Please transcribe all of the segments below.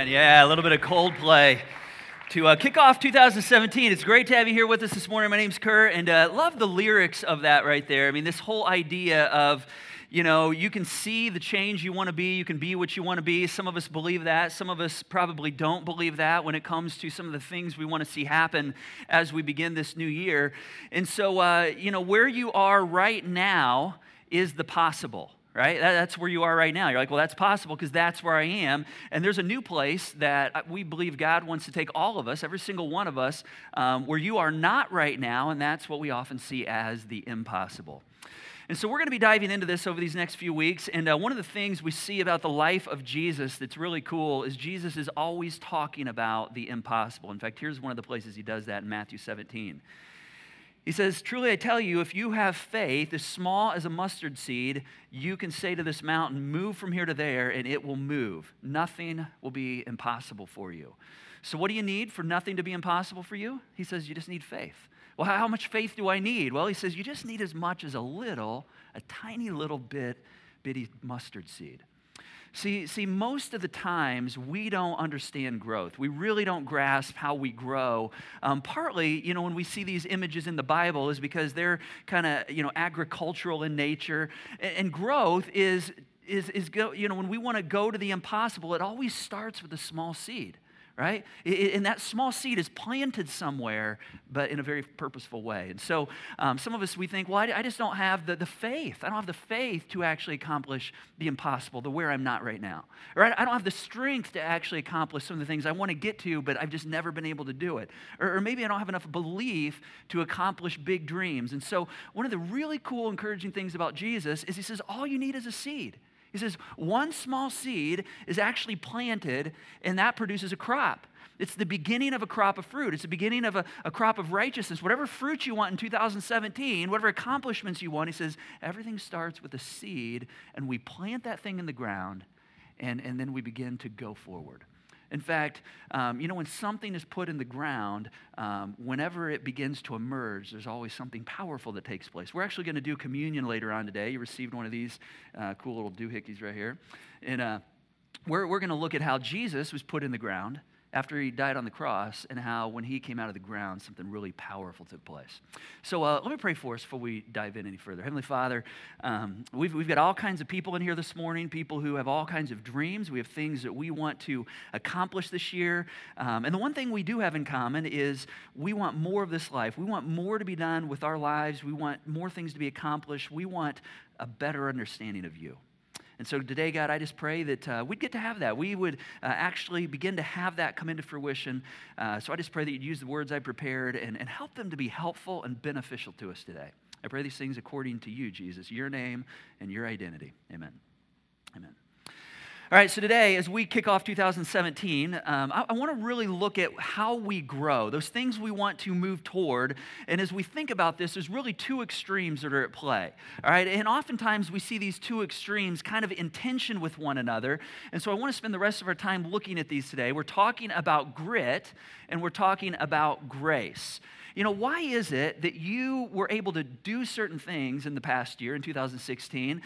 Yeah, a little bit of Coldplay to kick off 2017. It's great to have you here with us this morning. My name's Kurt, and love the lyrics of that right there. I mean, this whole idea of, you can see the change you want to be. You can be what you want to be. Some of us believe that. Some of us probably don't believe that when it comes to some of the things we want to see happen as we begin this new year. And so, where you are right now is the possible. Right? That's where you are right now. You're like, well, that's possible because that's where I am. And there's a new place that we believe God wants to take all of us, every single one of us, where you are not right now, and that's what we often see as the impossible. And so we're going to be diving into this over these next few weeks. And one of the things we see about the life of Jesus that's really cool is Jesus is always talking about the impossible. In fact, here's one of the places he does that in Matthew 17. He says, "Truly I tell you, if you have faith as small as a mustard seed, you can say to this mountain, 'Move from here to there,' and it will move. Nothing will be impossible for you." So what do you need for nothing to be impossible for you? He says, you just need faith. Well, how much faith do I need? Well, he says, you just need as much as a tiny little bitty mustard seed. See, most of the times we don't understand growth. We really don't grasp how we grow. Partly, when we see these images in the Bible is because they're kind of, agricultural in nature. And growth is when we want to go to the impossible, it always starts with a small seed. Right? And that small seed is planted somewhere, but in a very purposeful way. And so some of us, we think, well, I just don't have the faith. I don't have the faith to actually accomplish the impossible, the where I'm not right now. Or I don't have the strength to actually accomplish some of the things I want to get to, but I've just never been able to do it. Or maybe I don't have enough belief to accomplish big dreams. And so one of the really cool, encouraging things about Jesus is he says, all you need is a seed. He says, one small seed is actually planted, and that produces a crop. It's the beginning of a crop of fruit. It's the beginning of a crop of righteousness. Whatever fruit you want in 2017, whatever accomplishments you want, he says, everything starts with a seed, and we plant that thing in the ground, and then we begin to go forward. In fact, when something is put in the ground, whenever it begins to emerge, there's always something powerful that takes place. We're actually going to do communion later on today. You received one of these cool little doohickeys right here. And we're going to look at how Jesus was put in the ground after he died on the cross, and how when he came out of the ground, something really powerful took place. So let me pray for us before we dive in any further. Heavenly Father, we've got all kinds of people in here this morning, people who have all kinds of dreams. We have things that we want to accomplish this year. And the one thing we do have in common is we want more of this life. We want more to be done with our lives. We want more things to be accomplished. We want a better understanding of you. And so today, God, I just pray that we'd get to have that. We would actually begin to have that come into fruition. So I just pray that you'd use the words I prepared and help them to be helpful and beneficial to us today. I pray these things according to you, Jesus, your name and your identity. Amen. Amen. All right, so today, as we kick off 2017, I want to really look at how we grow, those things we want to move toward. And as we think about this, there's really two extremes that are at play. All right, and oftentimes we see these two extremes kind of in tension with one another. And so I want to spend the rest of our time looking at these today. We're talking about grit, and we're talking about grace. Why is it that you were able to do certain things in the past year, in 2016,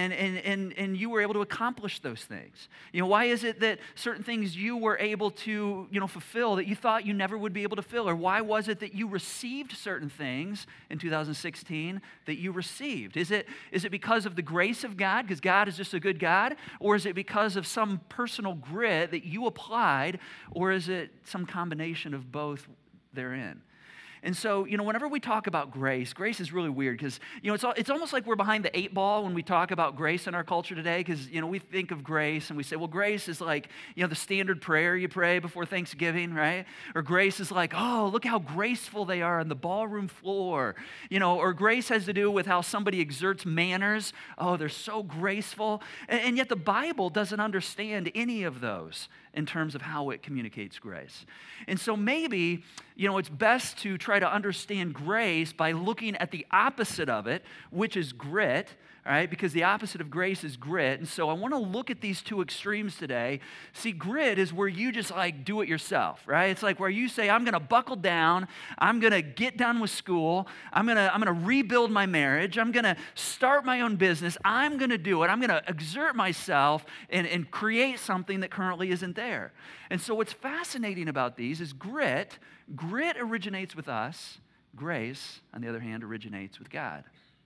and you were able to accomplish those things? Why is it that certain things you were able to, fulfill that you thought you never would be able to fill? Or why was it that you received certain things in 2016 that you received? Is it because of the grace of God, because God is just a good God? Or is it because of some personal grit that you applied? Or is it some combination of both therein? And so, whenever we talk about grace is really weird because, it's almost like we're behind the 8 ball when we talk about grace in our culture today because, we think of grace and we say, well, grace is like, the standard prayer you pray before Thanksgiving, right? Or grace is like, oh, look how graceful they are on the ballroom floor. Or grace has to do with how somebody exerts manners. Oh, they're so graceful. And yet the Bible doesn't understand any of those in terms of how it communicates grace. And so maybe, it's best to try to understand grace by looking at the opposite of it, which is grit, all right? Because the opposite of grace is grit. And so I want to look at these two extremes today. See, grit is where you just like do it yourself, right? It's like where you say, I'm going to buckle down. I'm going to get done with school. I'm going to rebuild my marriage. I'm going to start my own business. I'm going to do it. I'm going to exert myself and create something that currently isn't there. And so what's fascinating about these is grit originates with us. Grace, on the other hand, originates with God.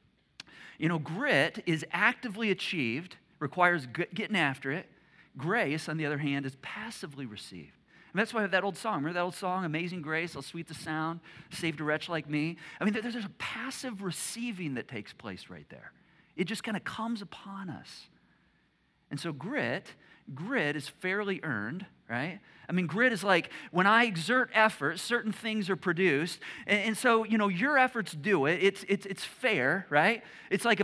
You know, grit is actively achieved, requires getting after it. Grace, on the other hand, is passively received. And that's why I have that old song. Remember that old song, Amazing Grace, how sweet the sound, saved a wretch like me? I mean, there's a passive receiving that takes place right there. It just kind of comes upon us. And so grit is fairly earned, right? I mean, grit is like when I exert effort, certain things are produced. And so, you know, your efforts do it. It's fair, right? It's like if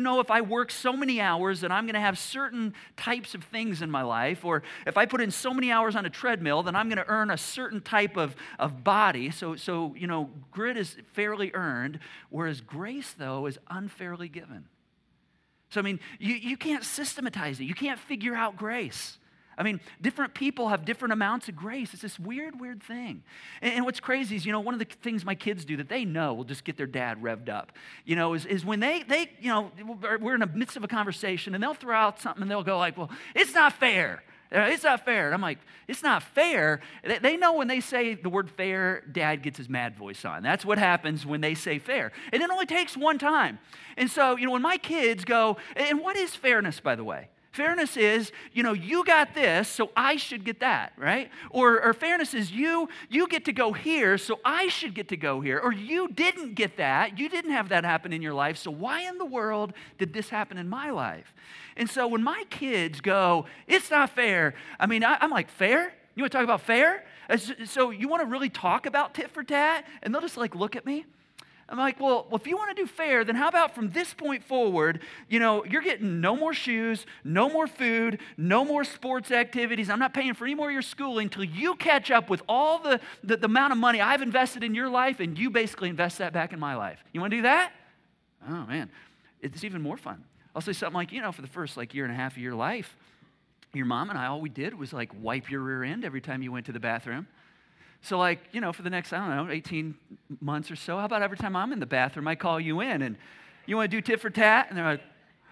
I work so many hours, then I'm going to have certain types of things in my life. Or if I put in so many hours on a treadmill, then I'm going to earn a certain type of body. So, you know, grit is fairly earned, whereas grace, though, is unfairly given. So, I mean, you can't systematize it. You can't figure out grace. I mean, different people have different amounts of grace. It's this weird thing. And what's crazy is, you know, one of the things my kids do that they know will just get their dad revved up, you know, is when they you know, we're in the midst of a conversation and they'll throw out something and they'll go like, well, it's not fair. It's not fair. And I'm like, it's not fair. They know when they say the word fair, dad gets his mad voice on. That's what happens when they say fair. And it only takes one time. And so, you know, when my kids go, and what is fairness, by the way? Fairness is, you know, you got this, so I should get that, right? Or fairness is you get to go here, so I should get to go here. Or you didn't get that. You didn't have that happen in your life, so why in the world did this happen in my life? And so when my kids go, it's not fair, I mean, I'm like, fair? You want to talk about fair? So you want to really talk about tit for tat? And they'll just like look at me. I'm like, well, if you want to do fair, then how about from this point forward, you know, you're getting no more shoes, no more food, no more sports activities. I'm not paying for any more of your schooling until you catch up with all the amount of money I've invested in your life, and you basically invest that back in my life. You want to do that? Oh, man, it's even more fun. I'll say something like, you know, for the first like year and a half of your life, your mom and I, all we did was like wipe your rear end every time you went to the bathroom. So like, you know, for the next, I don't know, 18 months or so, how about every time I'm in the bathroom, I call you in and you want to do tit for tat? And they're like,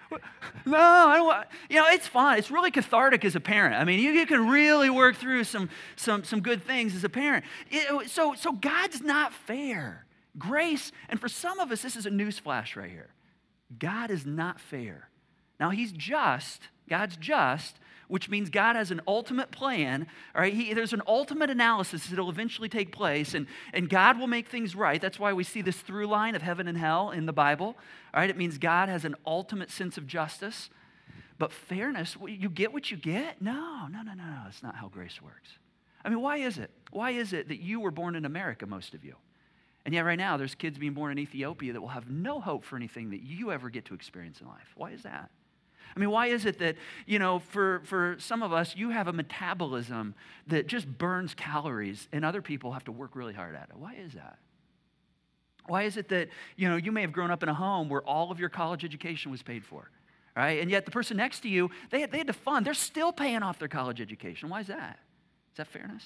no, I don't want, you know, it's fun. It's really cathartic as a parent. I mean, you can really work through some good things as a parent. So God's not fair. Grace, and for some of us, this is a newsflash right here. God is not fair. Now, He's just, God's just, which means God has an ultimate plan, all right? There's an ultimate analysis that will eventually take place, and God will make things right. That's why we see this through line of heaven and hell in the Bible, all right? It means God has an ultimate sense of justice. But fairness, you get what you get? No. That's not how grace works. I mean, why is it? Why is it that you were born in America, most of you? And yet right now, there's kids being born in Ethiopia that will have no hope for anything that you ever get to experience in life. Why is that? I mean, why is it that, you know, for some of us, you have a metabolism that just burns calories and other people have to work really hard at it? Why is that? Why is it that, you know, you may have grown up in a home where all of your college education was paid for, right? And yet the person next to you, they had to fund. They're still paying off their college education. Why is that? Is that fairness?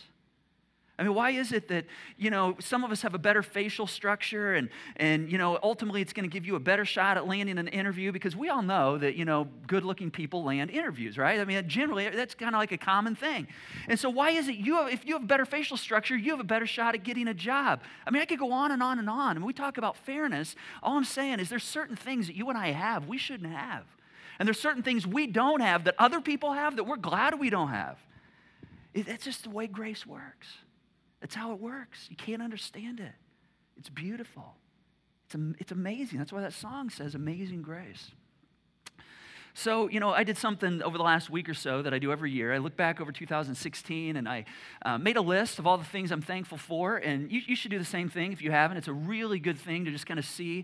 I mean, why is it that, you know, some of us have a better facial structure and you know, ultimately it's going to give you a better shot at landing an interview because we all know that, you know, good-looking people land interviews, right? I mean, generally, that's kind of like a common thing. And so why is it if you have better facial structure, you have a better shot at getting a job? I mean, I could go on and on and on. And when we talk about fairness, all I'm saying is there's certain things that you and I have we shouldn't have. And there's certain things we don't have that other people have that we're glad we don't have. That's just the way grace works. That's how it works. You can't understand it. It's beautiful. It's amazing. That's why that song says, Amazing Grace. So, I did something over the last week or so that I do every year. I look back over 2016 and I made a list of all the things I'm thankful for. And you should do the same thing if you haven't. It's a really good thing to just kind of see,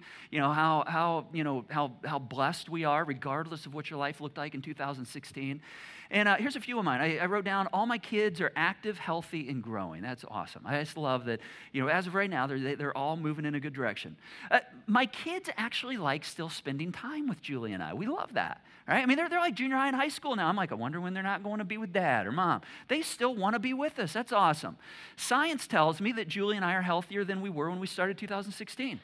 how blessed we are, regardless of what your life looked like in 2016. And here's a few of mine. I wrote down, all my kids are active, healthy, and growing. That's awesome. I just love that, as of right now, they're all moving in a good direction. My kids actually like still spending time with Julie and I. We love that, right? I mean, they're like junior high and high school now. I'm like, I wonder when they're not going to be with dad or mom. They still want to be with us. That's awesome. Science tells me that Julie and I are healthier than we were when we started 2016.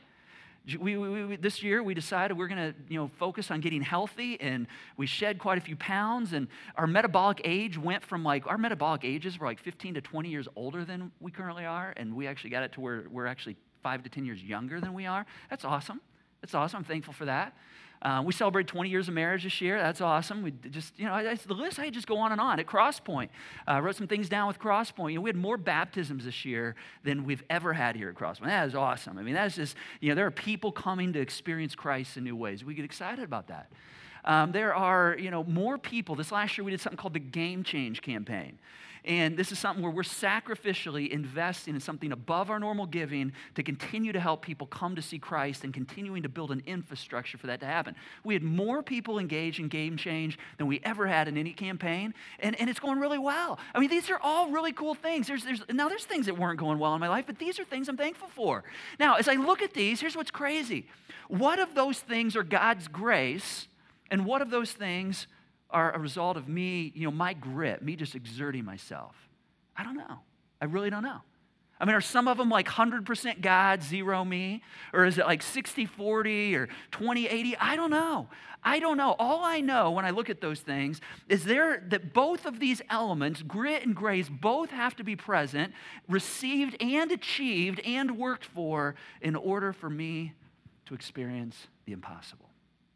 This year, we decided we're going to, focus on getting healthy, and we shed quite a few pounds, and our metabolic age went from our metabolic ages were 15 to 20 years older than we currently are, and we actually got it to where we're actually 5 to 10 years younger than we are. That's awesome. That's awesome. I'm thankful for that. We celebrated 20 years of marriage this year. That's awesome. We just, the list, I just go on and on. At Crosspoint, wrote some things down with Crosspoint. We had more baptisms this year than we've ever had here at Crosspoint. That is awesome. I mean, that's just, there are people coming to experience Christ in new ways. We get excited about that. There are, more people. This last year, we did something called the Game Change campaign. And this is something where we're sacrificially investing in something above our normal giving to continue to help people come to see Christ and continuing to build an infrastructure for that to happen. We had more people engaged in Game Change than we ever had in any campaign, and it's going really well. I mean, these are all really cool things. There's things that weren't going well in my life, but these are things I'm thankful for. Now, as I look at these, here's what's crazy. What of those things are God's grace, and what of those things are a result of me, my grit, me just exerting myself? I don't know. I really don't know. I mean, are some of them 100% God, 0 me? Or is it 60-40 or 20-80? I don't know. All I know when I look at those things is that both of these elements, grit and grace, both have to be present, received and achieved and worked for in order for me to experience the impossible.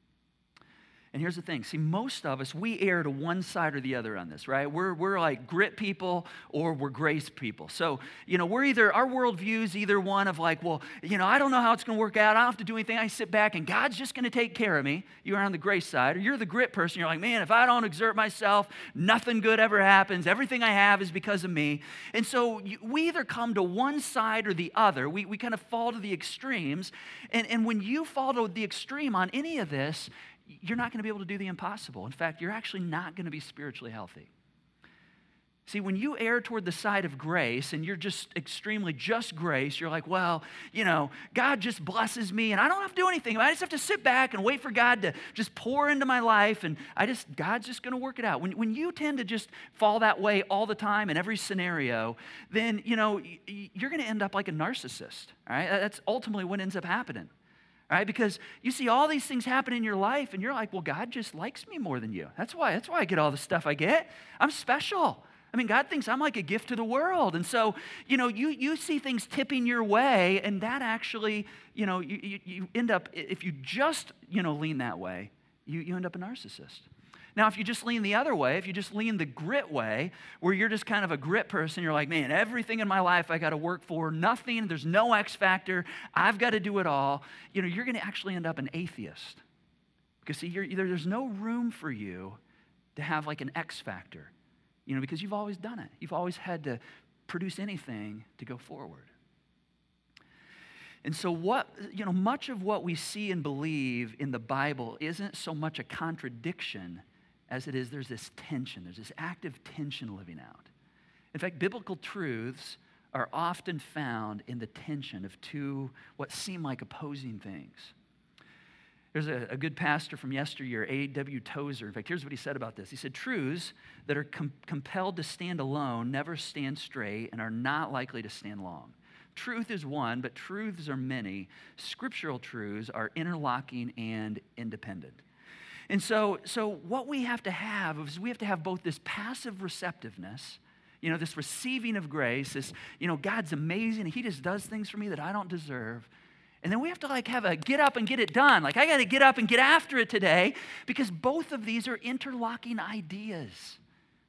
And here's the thing. See, most of us, we err to one side or the other on this, right? We're like grit people or we're grace people. So, we're either, our worldview is either one of I don't know how it's going to work out. I don't have to do anything. I sit back and God's just going to take care of me. You're on the grace side. Or you're the grit person. You're like, man, if I don't exert myself, nothing good ever happens. Everything I have is because of me. And so we either come to one side or the other. We kind of fall to the extremes. And when you fall to the extreme on any of this, you're not going to be able to do the impossible. In fact, you're actually not going to be spiritually healthy. See, when you err toward the side of grace and you're just extremely just grace, you're like, well, God just blesses me and I don't have to do anything. I just have to sit back and wait for God to just pour into my life and God's just going to work it out. When you tend to just fall that way all the time in every scenario, then, you're going to end up like a narcissist, all right? That's ultimately what ends up happening. All right, because you see all these things happen in your life, and you're like, well, God just likes me more than you. That's why I get all the stuff I get. I'm special. I mean, God thinks I'm like a gift to the world. And so, you see things tipping your way, and that actually, you end up, if you just, lean that way, you end up a narcissist. Now, if you just lean the other way, if you just lean the grit way, where you're just kind of a grit person, you're like, man, everything in my life I got to work for, nothing, there's no X factor, I've got to do it all, you're going to actually end up an atheist. Because see, there's no room for you to have an X factor, because you've always done it. You've always had to produce anything to go forward. And so much of what we see and believe in the Bible isn't so much a contradiction as it is there's this tension. There's this active tension living out. In fact, biblical truths are often found in the tension of two what seem like opposing things. There's a good pastor from yesteryear, A.W. Tozer. In fact, here's what he said about this. He said, truths that are compelled to stand alone never stand straight and are not likely to stand long. Truth is one, but truths are many. Scriptural truths are interlocking and independent. And so what we have to have is we have to have both this passive receptiveness, this receiving of grace, this, God's amazing, He just does things for me that I don't deserve. And then we have to have a get up and get it done. I got to get up and get after it today, because both of these are interlocking ideas.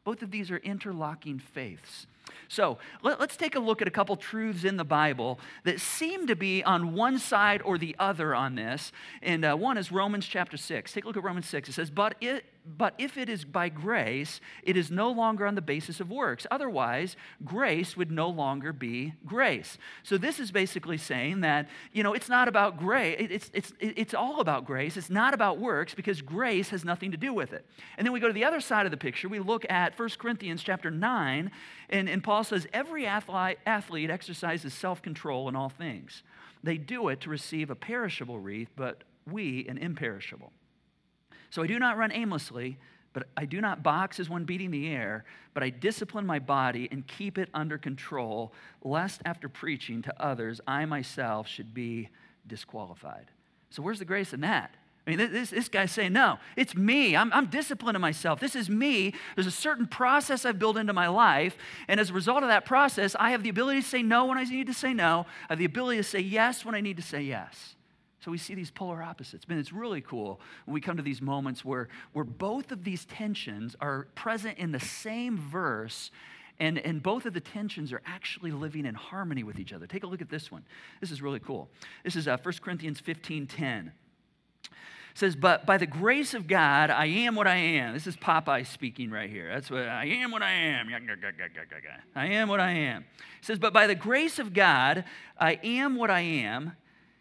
Both of these are interlocking faiths. So let's take a look at a couple truths in the Bible that seem to be on one side or the other on this. And one is Romans chapter 6. Take a look at Romans 6. It says, But if it is by grace, it is no longer on the basis of works. Otherwise, grace would no longer be grace. So this is basically saying that, it's not about grace. It's all about grace. It's not about works because grace has nothing to do with it. And then we go to the other side of the picture. We look at 1 Corinthians chapter 9, and Paul says, every athlete exercises self-control in all things. They do it to receive a perishable wreath, but we an imperishable. So I do not run aimlessly, but I do not box as one beating the air, but I discipline my body and keep it under control, lest after preaching to others, I myself should be disqualified. So where's the grace in that? I mean, this guy's saying, no, it's me. I'm disciplining myself. This is me. There's a certain process I've built into my life, and as a result of that process, I have the ability to say no when I need to say no. I have the ability to say yes when I need to say yes. So we see these polar opposites. Man, it's really cool when we come to these moments where both of these tensions are present in the same verse, and both of the tensions are actually living in harmony with each other. Take a look at this one. This is really cool. This is 1 Corinthians 15:10. It says, but by the grace of God, I am what I am. This is Popeye speaking right here. That's what I am what I am. I am what I am. It says, but by the grace of God, I am what I am.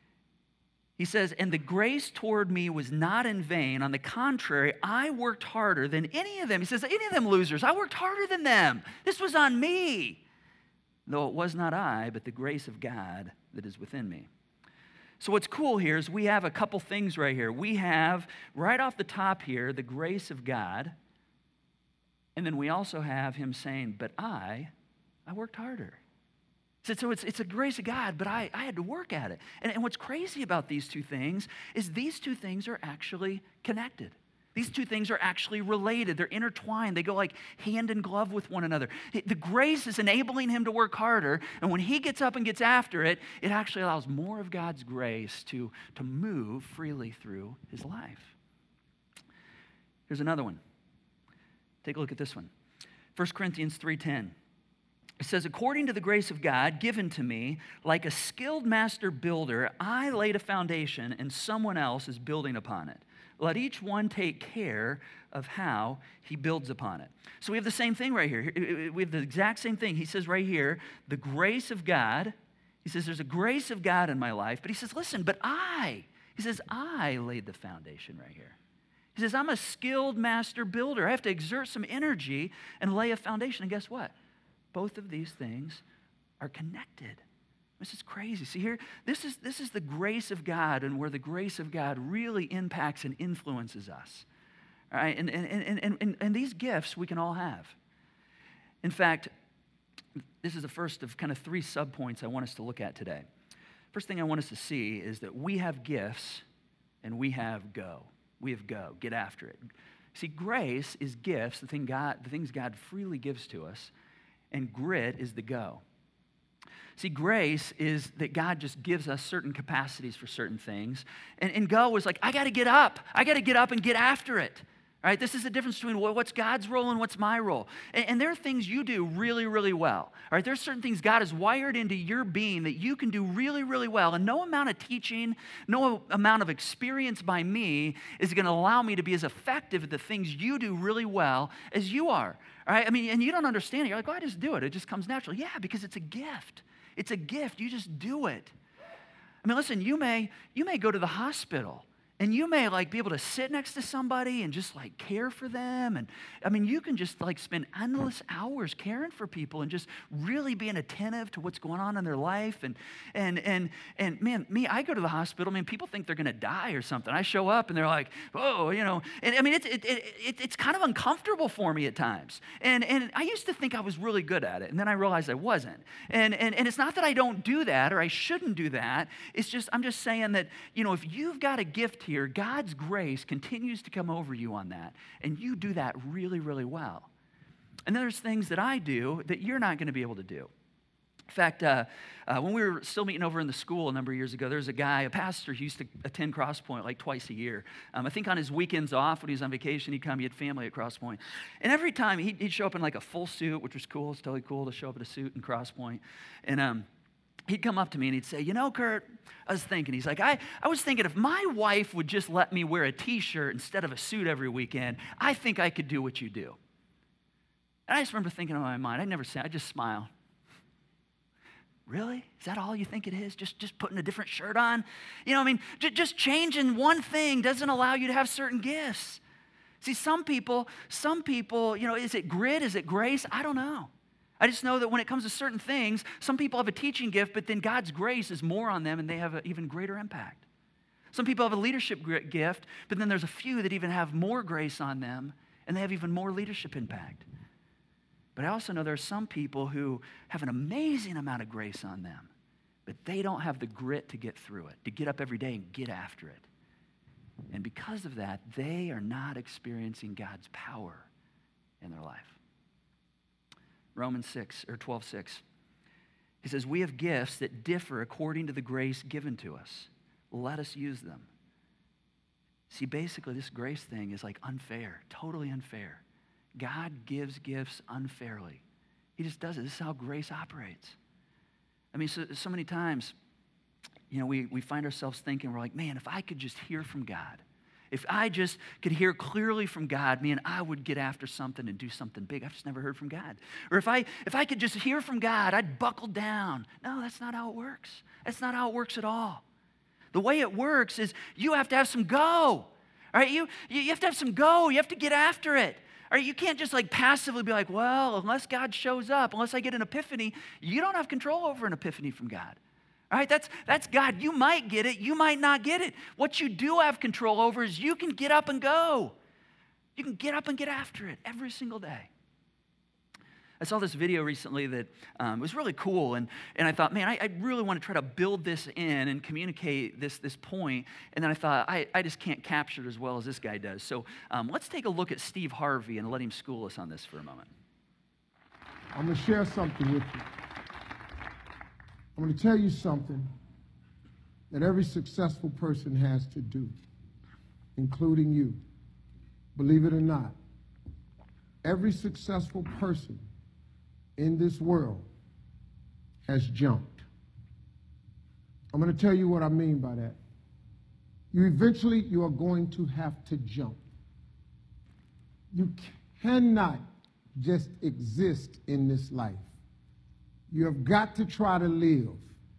He says, and the grace toward me was not in vain. On the contrary, I worked harder than any of them. He says, any of them losers, I worked harder than them. This was on me. Though it was not I, but the grace of God that is within me. So what's cool here is we have a couple things right here. We have, right off the top here, the grace of God. And then we also have him saying, but I worked harder. So it's a grace of God, but I had to work at it. And what's crazy about these two things is these two things are actually connected. These two things are actually related. They're intertwined. They go like hand in glove with one another. The grace is enabling him to work harder, and when he gets up and gets after it, it actually allows more of God's grace to move freely through his life. Here's another one. Take a look at this one. 1 Corinthians 3:10. It says, according to the grace of God given to me, like a skilled master builder, I laid a foundation and someone else is building upon it. Let each one take care of how he builds upon it. So we have the same thing right here. We have the exact same thing. He says right here, the grace of God. He says there's a grace of God in my life. But he says, listen, I laid the foundation right here. He says, I'm a skilled master builder. I have to exert some energy and lay a foundation. And guess what? Both of these things are connected. This is crazy. See here, this is the grace of God, and where the grace of God really impacts and influences us. All right, and these gifts we can all have. In fact, this is the first of kind of three subpoints I want us to look at today. First thing I want us to see is that we have gifts and we have go. We have go. Get after it. See, grace is gifts, the things God freely gives to us, and grit is the go. See, grace is that God just gives us certain capacities for certain things. And go is like, I got to get up. I got to get up and get after it. All right, this is the difference between what's God's role and what's my role. And there are things you do really, really well. All right, there's certain things God has wired into your being that you can do really, really well. And no amount of teaching, no amount of experience by me is going to allow me to be as effective at the things you do really well as you are. All right, I mean, and you don't understand it. You're like, well, I just do it. It just comes naturally. Yeah, because it's a gift. It's a gift. You just do it. I mean, listen, you may go to the hospital and you may like be able to sit next to somebody and just like care for them. And I mean, you can just like spend endless hours caring for people and just really being attentive to what's going on in their life. And man, I go to the hospital, man, people think they're going to die or something. I show up and they're like, oh, and I mean, it's kind of uncomfortable for me at times. And I used to think I was really good at it. And then I realized I wasn't. And it's not that I don't do that or I shouldn't do that. It's just, I'm just saying that, if you've got a gift here, God's grace continues to come over you on that, and you do that really, really well. And then there's things that I do that you're not going to be able to do. In fact, when we were still meeting over in the school a number of years ago, there was a guy, a pastor, who used to attend Crosspoint like twice a year. I think on his weekends off, when he was on vacation, he'd come, he had family at Crosspoint. And every time, he'd show up in like a full suit, which was cool. It's totally cool to show up in a suit in Crosspoint. And he'd come up to me and he'd say, you know, Kurt, I was thinking, he's like, I was thinking if my wife would just let me wear a t-shirt instead of a suit every weekend, I think I could do what you do. And I just remember thinking in my mind, I'd never say, I just smile. Really? Is that all you think it is? Just putting a different shirt on? You know, I mean, just changing one thing doesn't allow you to have certain gifts. See, some people, you know, is it grit? Is it grace? I don't know. I just know that when it comes to certain things, some people have a teaching gift, but then God's grace is more on them and they have an even greater impact. Some people have a leadership gift, but then there's a few that even have more grace on them and they have even more leadership impact. But I also know there are some people who have an amazing amount of grace on them, but they don't have the grit to get through it, to get up every day and get after it. And because of that, they are not experiencing God's power in their life. Romans 12:6. He says, we have gifts that differ according to the grace given to us. Let us use them. See, basically, this grace thing is like unfair, totally unfair. God gives gifts unfairly. He just does it. This is how grace operates. I mean, so many times, you know, we find ourselves thinking, we're like, man, if I could just hear from God, if I just could hear clearly from God, man, I would get after something and do something big. I've just never heard from God. Or if I could just hear from God, I'd buckle down. No, that's not how it works. That's not how it works at all. The way it works is you have to have some go. All right, you have to have some go. You have to get after it. All right, you can't just like passively be like, well, unless God shows up, unless I get an epiphany, you don't have control over an epiphany from God. All right, that's God. You might get it, you might not get it. What you do have control over is you can get up and go. You can get up and get after it every single day. I saw this video recently that was really cool, and I thought, man, I really want to try to build this in and communicate this point, and then I thought, I just can't capture it as well as this guy does. So let's take a look at Steve Harvey and let him school us on this for a moment. I'm going to share something with you. I'm going to tell you something that every successful person has to do, including you. Believe it or not, every successful person in this world has jumped. I'm going to tell you what I mean by that. You are going to have to jump. You cannot just exist in this life. You have got to try to live.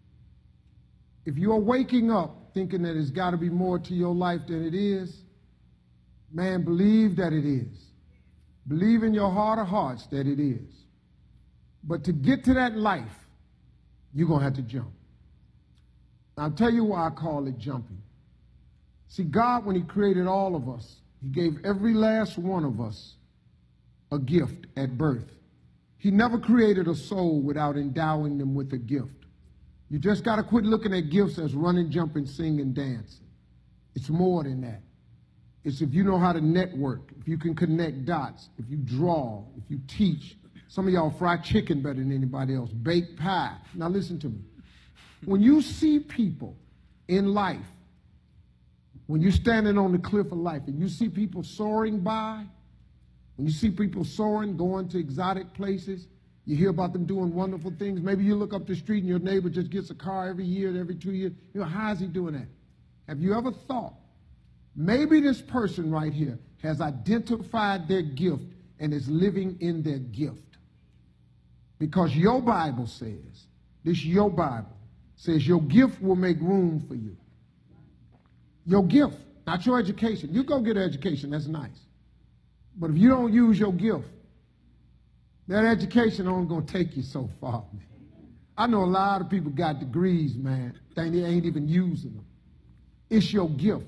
If you are waking up thinking that there's got to be more to your life than it is, man, believe that it is. Believe in your heart of hearts that it is. But to get to that life, you're going to have to jump. I'll tell you why I call it jumping. See, God, when he created all of us, he gave every last one of us a gift at birth. He never created a soul without endowing them with a gift. You just got to quit looking at gifts as running, jumping, singing, dancing. It's more than that. It's if you know how to network, if you can connect dots, if you draw, if you teach. Some of y'all fry chicken better than anybody else, bake pie. Now listen to me. When you see people in life, when you're standing on the cliff of life and you see people soaring by, when you see people soaring, going to exotic places, you hear about them doing wonderful things. Maybe you look up the street and your neighbor just gets a car every year, every 2 years. You know, how is he doing that? Have you ever thought, maybe this person right here has identified their gift and is living in their gift? Because your Bible says, your Bible says your gift will make room for you. Your gift, not your education. You go get an education, that's nice. But if you don't use your gift, that education only going to take you so far, man. I know a lot of people got degrees, man. They ain't even using them. It's your gift.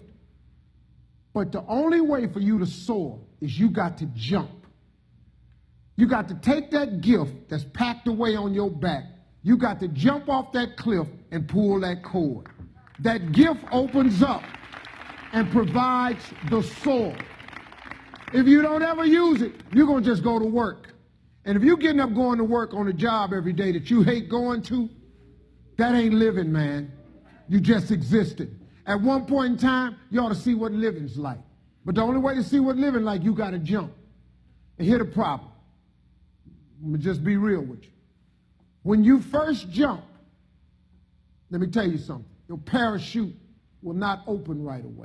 But the only way for you to soar is you got to jump. You got to take that gift that's packed away on your back. You got to jump off that cliff and pull that cord. That gift opens up and provides the soil. If you don't ever use it, you're going to just go to work. And if you're getting up going to work on a job every day that you hate going to, that ain't living, man. You just existed. At one point in time, you ought to see what living's like. But the only way to see what living like, you got to jump. And here's the problem. Let me just be real with you. When you first jump, let me tell you something. Your parachute will not open right away.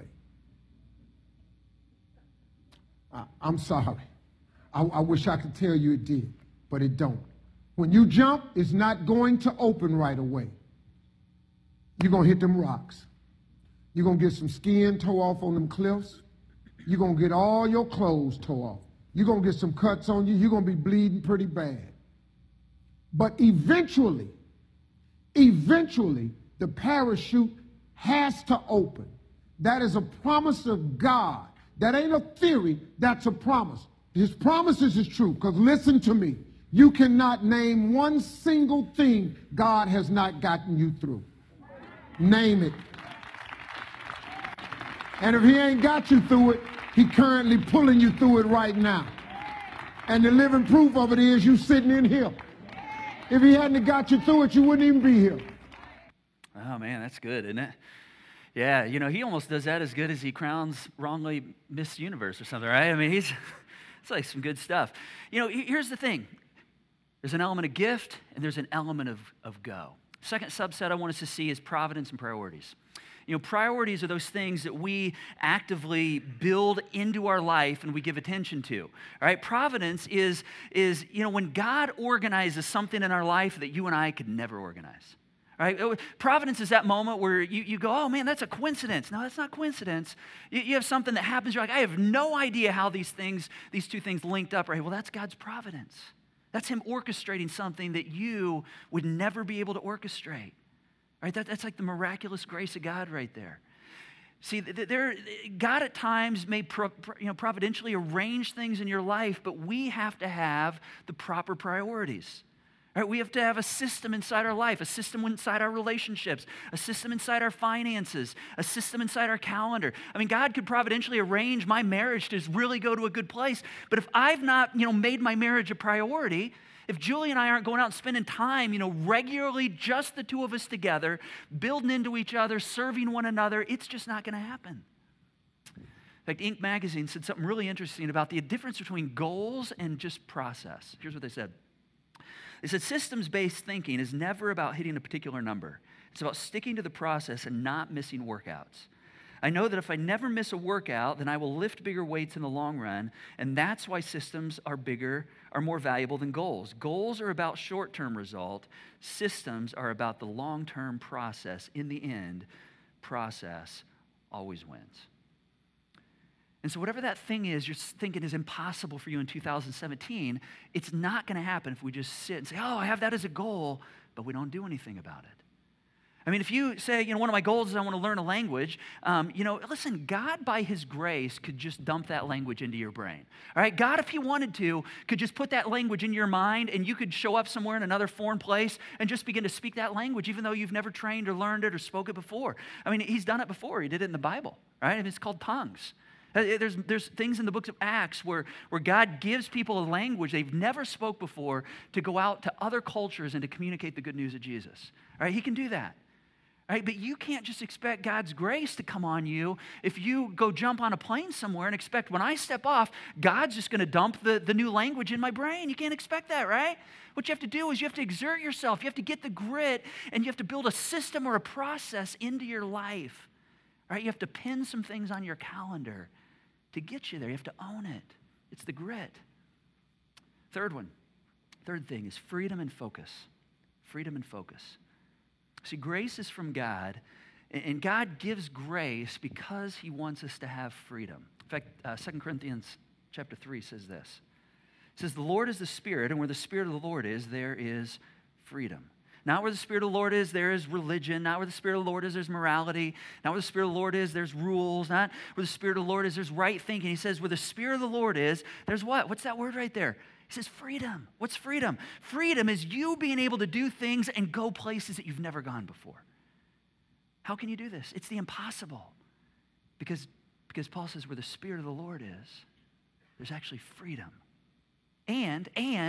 I'm sorry. I wish I could tell you it did, but it don't. When you jump, it's not going to open right away. You're going to hit them rocks. You're going to get some skin tore off on them cliffs. You're going to get all your clothes tore off. You're going to get some cuts on you. You're going to be bleeding pretty bad. But eventually, the parachute has to open. That is a promise of God. That ain't a theory, that's a promise. His promises is true, because listen to me. You cannot name one single thing God has not gotten you through. Name it. And if he ain't got you through it, he currently pulling you through it right now. And the living proof of it is you sitting in here. If he hadn't got you through it, you wouldn't even be here. Oh, man, that's good, isn't it? Yeah, you know, he almost does that as good as he crowns wrongly Miss Universe or something, right? I mean, it's like some good stuff. You know, here's the thing. There's an element of gift, and there's an element of go. Second subset I want us to see is providence and priorities. You know, priorities are those things that we actively build into our life and we give attention to. All right, providence is you know, when God organizes something in our life that you and I could never organize. All right, providence is that moment where you go, oh man, that's a coincidence. No, that's not coincidence. You have something that happens. You're like, I have no idea how these two things linked up. Right? Well, that's God's providence. That's him orchestrating something that you would never be able to orchestrate. Right? That's like the miraculous grace of God right there. See, God at times may providentially arrange things in your life, but we have to have the proper priorities. Right? We have to have a system inside our life, a system inside our relationships, a system inside our finances, a system inside our calendar. I mean, God could providentially arrange my marriage to really go to a good place, but if I've not, made my marriage a priority, if Julie and I aren't going out and spending time, regularly, just the two of us together, building into each other, serving one another, it's just not going to happen. In fact, Inc. magazine said something really interesting about the difference between goals and just process. Here's what they said. They said systems-based thinking is never about hitting a particular number. It's about sticking to the process and not missing workouts. I know that if I never miss a workout, then I will lift bigger weights in the long run, and that's why systems are more valuable than goals. Goals are about short-term result. Systems are about the long-term process. In the end, process always wins. And so whatever that thing is you're thinking is impossible for you in 2017, it's not going to happen if we just sit and say, oh, I have that as a goal, but we don't do anything about it. I mean, if you say, one of my goals is I want to learn a language, listen, God, by his grace, could just dump that language into your brain. All right, God, if he wanted to, could just put that language in your mind, and you could show up somewhere in another foreign place and just begin to speak that language, even though you've never trained or learned it or spoke it before. I mean, he's done it before. He did it in the Bible, right? I mean, it's called tongues. There's things in the books of Acts where God gives people a language they've never spoke before to go out to other cultures and to communicate the good news of Jesus. All right, he can do that. All right, but you can't just expect God's grace to come on you if you go jump on a plane somewhere and expect when I step off, God's just going to dump the new language in my brain. You can't expect that, right? What you have to do is you have to exert yourself. You have to get the grit, and you have to build a system or a process into your life. All right, you have to pin some things on your calendar to get you there. You have to own it. It's the grit. Third thing is freedom and focus. Freedom and focus. See, grace is from God, and God gives grace because he wants us to have freedom. In fact, 2 Corinthians chapter 3 says this. It says, the Lord is the Spirit, and where the Spirit of the Lord is, there is freedom. Not where the Spirit of the Lord is, there is religion. Not where the Spirit of the Lord is, there's morality. Not where the Spirit of the Lord is, there's rules. Not where the Spirit of the Lord is, there's right thinking. He says, where the Spirit of the Lord is, there's what? What's that word right there? He says freedom. What's freedom? Freedom is you being able to do things and go places that you've never gone before. How can you do this? It's the impossible. Because Paul says where the Spirit of the Lord is, there's actually freedom. And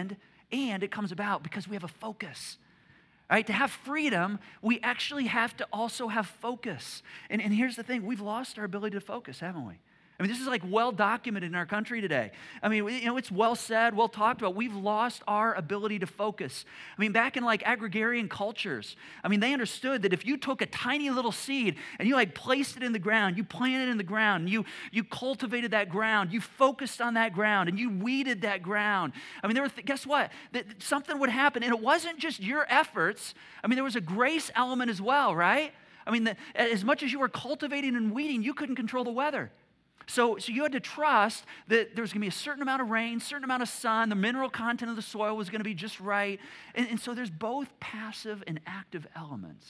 And it comes about because we have a focus. All right, to have freedom, we actually have to also have focus. And here's the thing, we've lost our ability to focus, haven't we? I mean, this is like well documented in our country today. I mean, it's well said, well talked about. We've lost our ability to focus. I mean, back in like agrarian cultures, I mean, they understood that if you took a tiny little seed and you like placed it in the ground, you planted it in the ground, and you cultivated that ground, you focused on that ground, and you weeded that ground. I mean, guess what? That something would happen, and it wasn't just your efforts. I mean, there was a grace element as well, right? I mean, as much as you were cultivating and weeding, you couldn't control the weather. So you had to trust that there was going to be a certain amount of rain, certain amount of sun, the mineral content of the soil was going to be just right. And so there's both passive and active elements.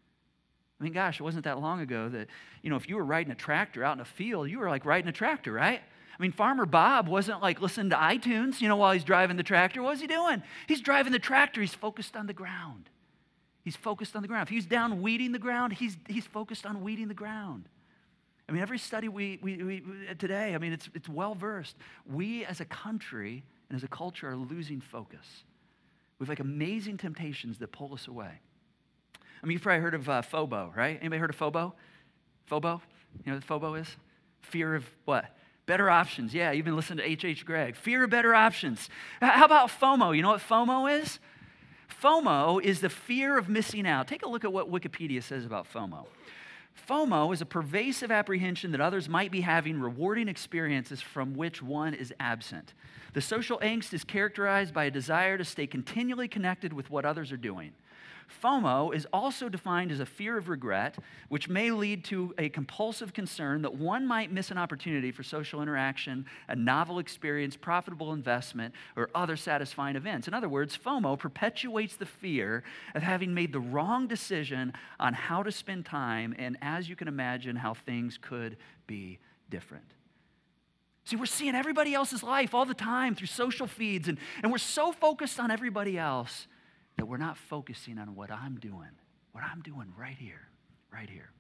I mean, gosh, it wasn't that long ago that, if you were riding a tractor out in a field, you were like riding a tractor, right? I mean, Farmer Bob wasn't like listening to iTunes, while he's driving the tractor. What was he doing? He's driving the tractor. He's focused on the ground. He's focused on the ground. If he's down weeding the ground, he's focused on weeding the ground. I mean, every study we today, I mean, it's well-versed. We as a country and as a culture are losing focus. We have like amazing temptations that pull us away. I mean, you've probably heard of FOBO, right? Anybody heard of FOBO? FOBO? You know what FOBO is? Fear of what? Better options. Yeah, you've been listening to H.H. Gregg. Fear of better options. How about FOMO? You know what FOMO is? FOMO is the fear of missing out. Take a look at what Wikipedia says about FOMO. FOMO is a pervasive apprehension that others might be having rewarding experiences from which one is absent. The social angst is characterized by a desire to stay continually connected with what others are doing. FOMO is also defined as a fear of regret, which may lead to a compulsive concern that one might miss an opportunity for social interaction, a novel experience, profitable investment, or other satisfying events. In other words, FOMO perpetuates the fear of having made the wrong decision on how to spend time, and as you can imagine, how things could be different. See, we're seeing everybody else's life all the time through social feeds, and we're so focused on everybody else that we're not focusing on what I'm doing right here, right here.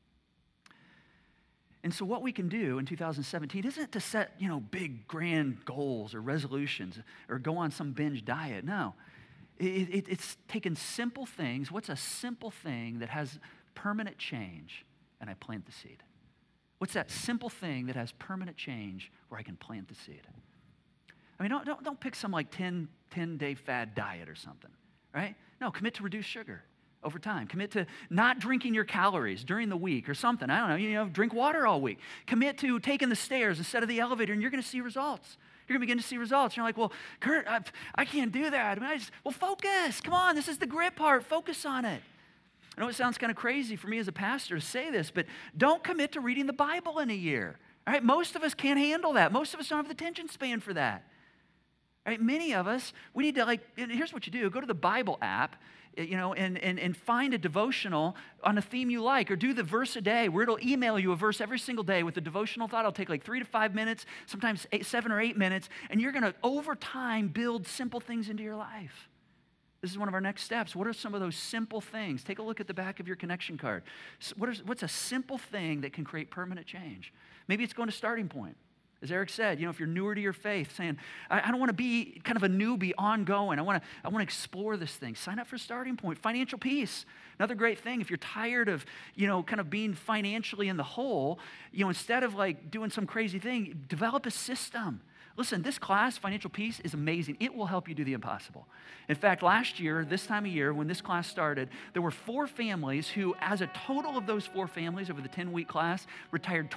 And so what we can do in 2017 isn't to set, big, grand goals or resolutions or go on some binge diet. No, it's taking simple things. What's a simple thing that has permanent change? And I plant the seed. What's that simple thing that has permanent change where I can plant the seed? I mean, don't pick some like 10-day fad diet or something. Right? No, commit to reduce sugar over time. Commit to not drinking your calories during the week or something. I don't know, drink water all week. Commit to taking the stairs instead of the elevator, and you're going to see results. You're going to begin to see results. You're like, well, Kurt, I can't do that. I mean, focus. Come on, this is the grit part. Focus on it. I know it sounds kind of crazy for me as a pastor to say this, but don't commit to reading the Bible in a year. All right? Most of us can't handle that. Most of us don't have the attention span for that. Right, many of us, we need to here's what you do. Go to the Bible app, and find a devotional on a theme you like, or do the verse a day where it'll email you a verse every single day with a devotional thought. It'll take like 3 to 5 minutes, sometimes 7 or 8 minutes, and you're going to, over time, build simple things into your life. This is one of our next steps. What are some of those simple things? Take a look at the back of your connection card. What's a simple thing that can create permanent change? Maybe it's going to Starting Point. As Eric said, if you're newer to your faith, saying, I don't want to be kind of a newbie ongoing. I want to explore this thing. Sign up for Starting Point. Financial peace. Another great thing. If you're tired of, kind of being financially in the hole, instead of like doing some crazy thing, develop a system. Listen, this class, Financial Peace, is amazing. It will help you do the impossible. In fact, last year, this time of year, when this class started, there were 4 families who, as a total of those 4 families over the 10-week class, retired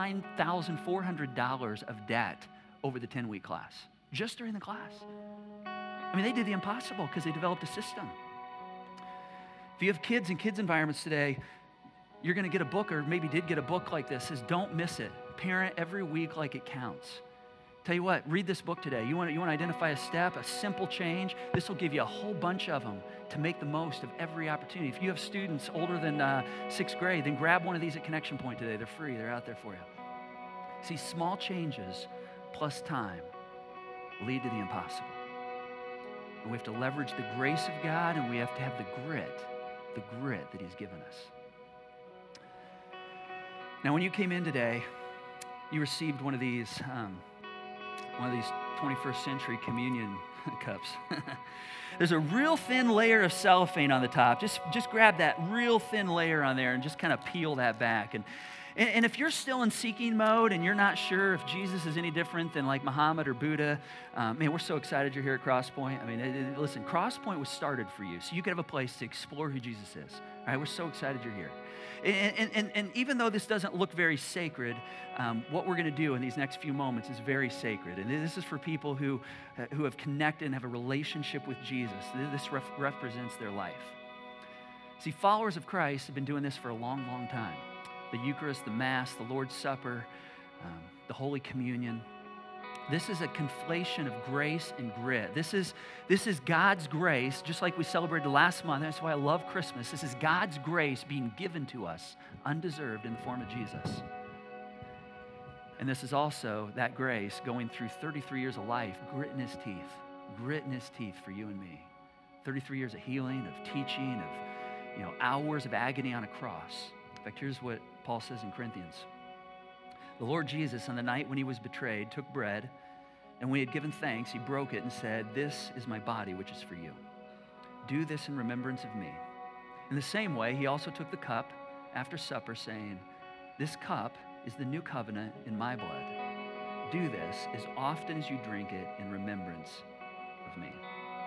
$29,400 of debt over the 10-week class, just during the class. I mean, they did the impossible because they developed a system. If you have kids in kids' environments today, you're going to get a book, or maybe did get a book like this. It says, don't miss it. Parent every week like it counts. Tell you what, read this book today. You want to identify a step, a simple change? This will give you a whole bunch of them to make the most of every opportunity. If you have students older than 6th grade, then grab one of these at Connection Point today. They're free. They're out there for you. See, small changes plus time lead to the impossible. And we have to leverage the grace of God, and we have to have the grit that He's given us. Now, when you came in today, you received one of these 21st century communion cups. There's a real thin layer of cellophane on the top. Just grab that real thin layer on there and just kind of peel that back. And if you're still in seeking mode and you're not sure if Jesus is any different than like Muhammad or Buddha, man, we're so excited you're here at Crosspoint. I mean, listen, Crosspoint was started for you, so you could have a place to explore who Jesus is. All right, we're so excited you're here. And even though this doesn't look very sacred, what we're going to do in these next few moments is very sacred. And this is for people who have connected and have a relationship with Jesus. This represents their life. See, followers of Christ have been doing this for a long, long time. The Eucharist, the Mass, the Lord's Supper, the Holy Communion. This is a conflation of grace and grit. This is God's grace, just like we celebrated last month. That's why I love Christmas. This is God's grace being given to us, undeserved, in the form of Jesus. And this is also that grace going through 33 years of life, grit in his teeth for you and me. 33 years of healing, of teaching, of hours of agony on a cross. In fact, here's what Paul says in Corinthians. The Lord Jesus, on the night when he was betrayed, took bread, and when he had given thanks, he broke it and said, "This is my body, which is for you. Do this in remembrance of me." In the same way, he also took the cup after supper, saying, "This cup is the new covenant in my blood. Do this as often as you drink it in remembrance of me."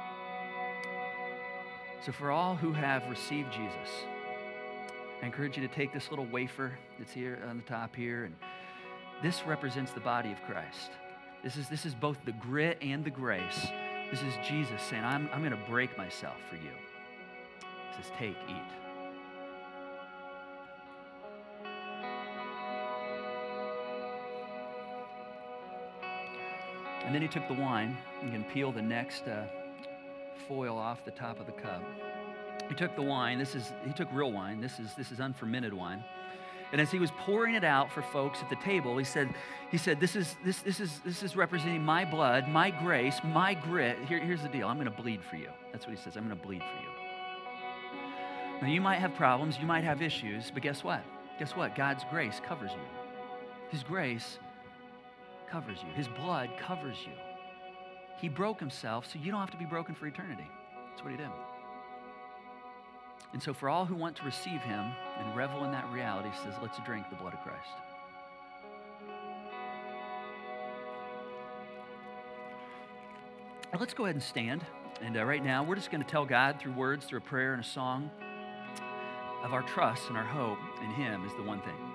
So for all who have received Jesus, I encourage you to take this little wafer that's here on the top here, and this represents the body of Christ. This is both the grit and the grace. This is Jesus saying, I'm going to break myself for you. He says, take, eat. And then he took the wine. You can peel the next foil off the top of the cup. He took the wine. He took real wine. This is unfermented wine. And as he was pouring it out for folks at the table, he said, this is representing my blood, my grace, my grit. Here's the deal. I'm going to bleed for you. That's what he says. I'm going to bleed for you. Now, you might have problems. You might have issues. But guess what? Guess what? God's grace covers you. His grace covers you. His blood covers you. He broke himself so you don't have to be broken for eternity. That's what he did. And so for all who want to receive him and revel in that reality, he says, let's drink the blood of Christ. Now, let's go ahead and stand. And right now, we're just going to tell God through words, through a prayer and a song, of our trust and our hope in him is the one thing.